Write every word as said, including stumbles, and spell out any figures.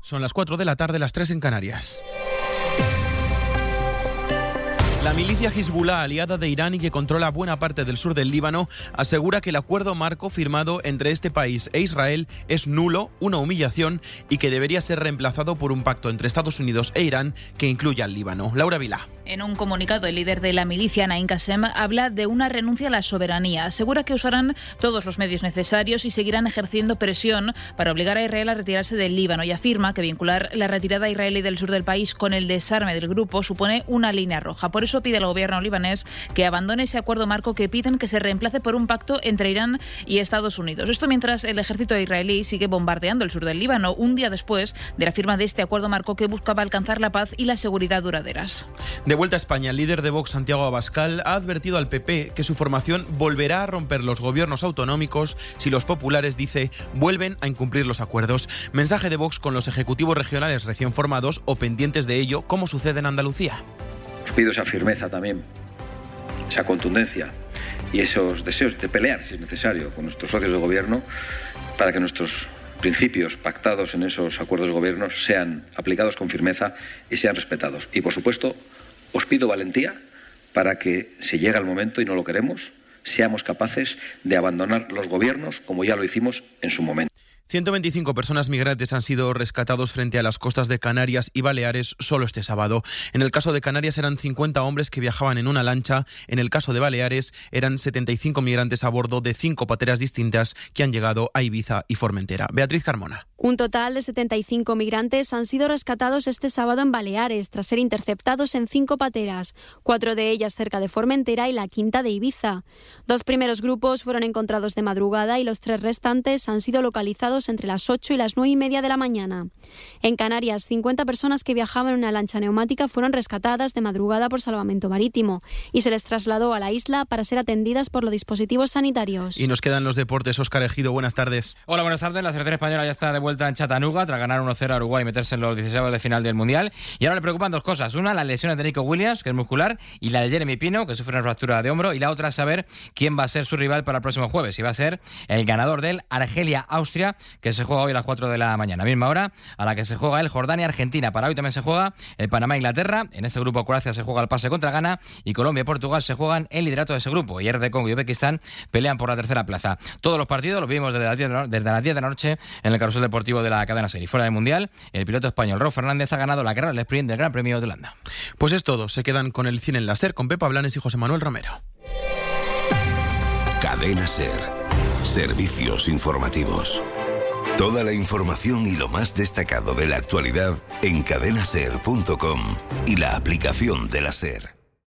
Son las cuatro de la tarde, las tres en Canarias. La milicia Hezbollah, aliada de Irán y que controla buena parte del sur del Líbano, asegura que el acuerdo marco firmado entre este país e Israel es nulo, una humillación y que debería ser reemplazado por un pacto entre Estados Unidos e Irán que incluya al Líbano. Laura Vilá. En un comunicado, el líder de la milicia, Naim Qassem, habla de una renuncia a la soberanía. Asegura que usarán todos los medios necesarios y seguirán ejerciendo presión para obligar a Israel a retirarse del Líbano, y afirma que vincular la retirada israelí del sur del país con el desarme del grupo supone una línea roja. Por eso pide al gobierno libanés que abandone ese acuerdo marco que piden que se reemplace por un pacto entre Irán y Estados Unidos. Esto mientras el ejército israelí sigue bombardeando el sur del Líbano, un día después de la firma de este acuerdo marco que buscaba alcanzar la paz y la seguridad duraderas. De vuelta a España, el líder de Vox, Santiago Abascal, ha advertido al P P que su formación volverá a romper los gobiernos autonómicos si los populares, dice, vuelven a incumplir los acuerdos. Mensaje de Vox con los ejecutivos regionales recién formados o pendientes de ello, como sucede en Andalucía. Os pido esa firmeza también, esa contundencia y esos deseos de pelear, si es necesario, con nuestros socios de gobierno para que nuestros principios pactados en esos acuerdos de gobierno sean aplicados con firmeza y sean respetados. Y, por supuesto, os pido valentía para que, si llega el momento y no lo queremos, seamos capaces de abandonar los gobiernos como ya lo hicimos en su momento. ciento veinticinco personas migrantes han sido rescatados frente a las costas de Canarias y Baleares solo este sábado. En el caso de Canarias eran cincuenta hombres que viajaban en una lancha. En el caso de Baleares eran setenta y cinco migrantes a bordo de cinco pateras distintas que han llegado a Ibiza y Formentera. Beatriz Carmona. Un total de setenta y cinco migrantes han sido rescatados este sábado en Baleares tras ser interceptados en cinco pateras, cuatro de ellas cerca de Formentera y la quinta de Ibiza. Dos primeros grupos fueron encontrados de madrugada y los tres restantes han sido localizados entre las ocho y las nueve y media de la mañana. En Canarias, cincuenta personas que viajaban en una lancha neumática fueron rescatadas de madrugada por Salvamento Marítimo y se les trasladó a la isla para ser atendidas por los dispositivos sanitarios. Y nos quedan los deportes. Óscar Ejido, buenas tardes. Hola, buenas tardes. La selección española ya está de vuelta en Chattanooga tras ganar uno cero a Uruguay y meterse en los dieciséis de final del Mundial. Y ahora le preocupan dos cosas. Una, las lesiones de Nico Williams, que es muscular, y la de Jeremy Pino, que sufre una fractura de hombro. Y la otra, saber quién va a ser su rival para el próximo jueves. Si va a ser el ganador del Argelia-Austria, que se juega hoy a las cuatro de la mañana. Misma hora a la que se juega el Jordania-Argentina. Para hoy también se juega el Panamá-Inglaterra. En este grupo Croacia se juega el pase contra Ghana y Colombia y Portugal se juegan el liderato de ese grupo. Y R D Congo y Uzbekistán pelean por la tercera plaza. Todos los partidos los vimos desde las diez de la, desde las diez de la noche en el carrusel deportivo de la cadena SER. Y fuera del Mundial, el piloto español Raúl Fernández ha ganado la carrera del sprint del Gran Premio de Holanda. Pues es todo. Se quedan con el cine en la SER con Pepa Blanes y José Manuel Romero. Cadena SER. Servicios informativos. Toda la información y lo más destacado de la actualidad en cadena ser punto com y la aplicación de la SER.